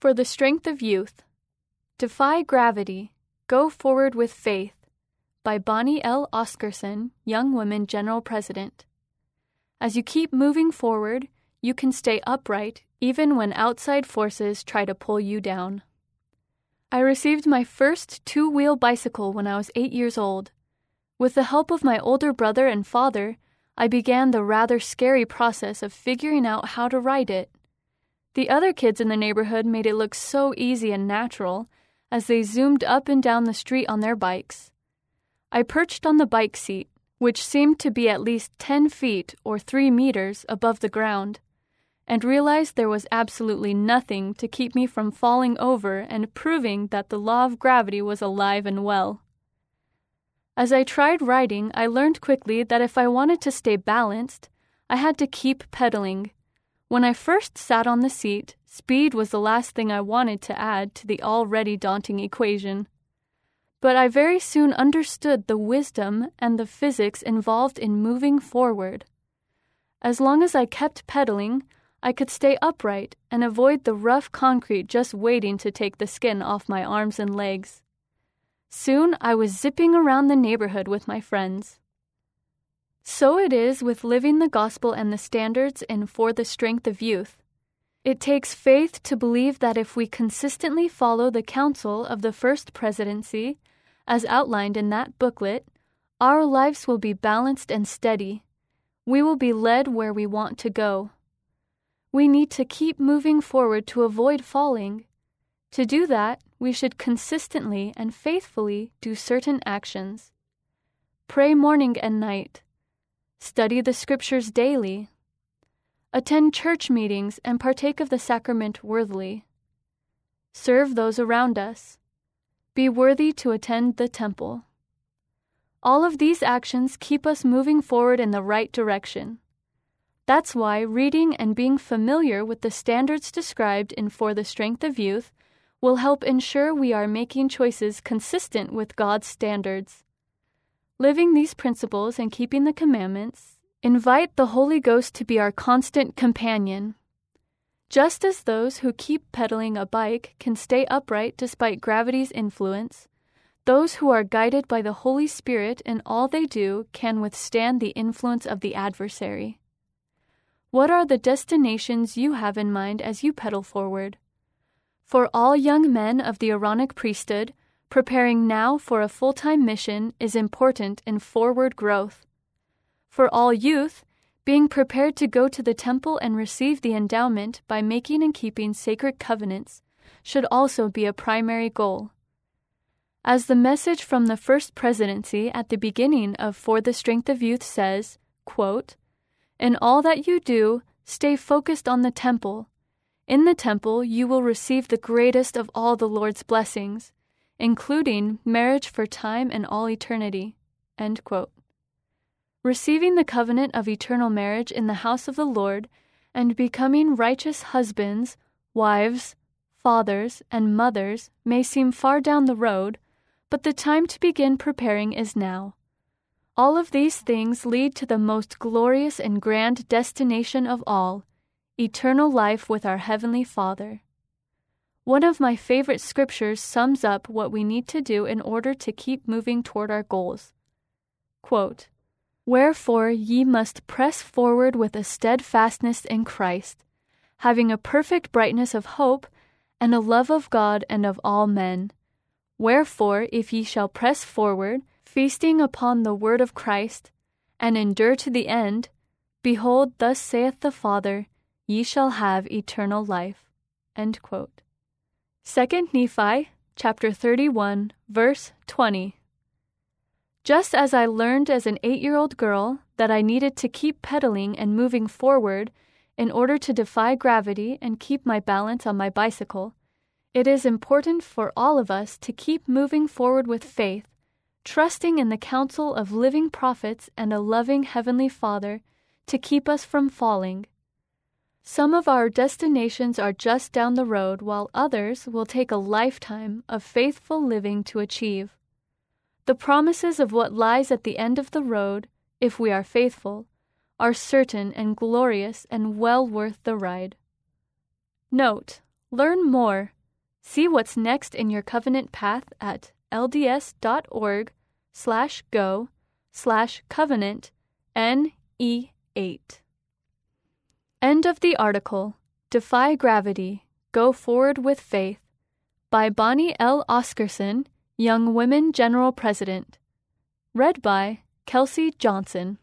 For the Strength of Youth. Defy Gravity. Go Forward with Faith by Bonnie L. Oscarson, Young Women General President. As you keep moving forward, you can stay upright even when outside forces try to pull you down. I received my first two-wheel bicycle when I was 8 years old. With the help of my older brother and father, I began the rather scary process of figuring out how to ride it. The other kids in the neighborhood made it look so easy and natural as they zoomed up and down the street on their bikes. I perched on the bike seat, which seemed to be at least 10 feet or 3 meters above the ground, and realized there was absolutely nothing to keep me from falling over and proving that the law of gravity was alive and well. As I tried riding, I learned quickly that if I wanted to stay balanced, I had to keep pedaling. When I first sat on the seat, speed was the last thing I wanted to add to the already daunting equation. But I very soon understood the wisdom and the physics involved in moving forward. As long as I kept pedaling, I could stay upright and avoid the rough concrete just waiting to take the skin off my arms and legs. Soon I was zipping around the neighborhood with my friends. So it is with living the gospel and the standards in For the Strength of Youth. It takes faith to believe that if we consistently follow the counsel of the First Presidency, as outlined in that booklet, our lives will be balanced and steady. We will be led where we want to go. We need to keep moving forward to avoid falling. To do that, we should consistently and faithfully do certain actions. Pray morning and night. Study the Scriptures daily. Attend church meetings and partake of the sacrament worthily. Serve those around us. Be worthy to attend the temple. All of these actions keep us moving forward in the right direction. That's why reading and being familiar with the standards described in For the Strength of Youth will help ensure we are making choices consistent with God's standards. Living these principles and keeping the commandments, invite the Holy Ghost to be our constant companion. Just as those who keep pedaling a bike can stay upright despite gravity's influence, those who are guided by the Holy Spirit in all they do can withstand the influence of the adversary. What are the destinations you have in mind as you pedal forward? For all young men of the Aaronic priesthood, preparing now for a full-time mission is important in forward growth. For all youth, being prepared to go to the temple and receive the endowment by making and keeping sacred covenants should also be a primary goal. As the message from the First Presidency at the beginning of For the Strength of Youth says, quote, "In all that you do, stay focused on the temple. In the temple, you will receive the greatest of all the Lord's blessings, including marriage for time and all eternity." End quote. Receiving the covenant of eternal marriage in the house of the Lord and becoming righteous husbands, wives, fathers, and mothers may seem far down the road, but the time to begin preparing is now. All of these things lead to the most glorious and grand destination of all, eternal life with our Heavenly Father. One of my favorite scriptures sums up what we need to do in order to keep moving toward our goals. Quote, "Wherefore ye must press forward with a steadfastness in Christ, having a perfect brightness of hope and a love of God and of all men. Wherefore, if ye shall press forward, feasting upon the word of Christ, and endure to the end, behold, thus saith the Father, ye shall have eternal life." End quote. 2 Nephi, chapter 31, verse 20. Just as I learned as an 8-year-old girl that I needed to keep pedaling and moving forward in order to defy gravity and keep my balance on my bicycle, it is important for all of us to keep moving forward with faith, trusting in the counsel of living prophets and a loving Heavenly Father to keep us from falling. Some of our destinations are just down the road, while others will take a lifetime of faithful living to achieve. The promises of what lies at the end of the road, if we are faithful, are certain and glorious and well worth the ride. Note: Learn more. See what's next in your covenant path at lds.org/go/covenant-NE8. End of the article. Defy Gravity, Go Forward with Faith by Bonnie L. Oscarson, Young Women General President. Read by Kelsey Johnson.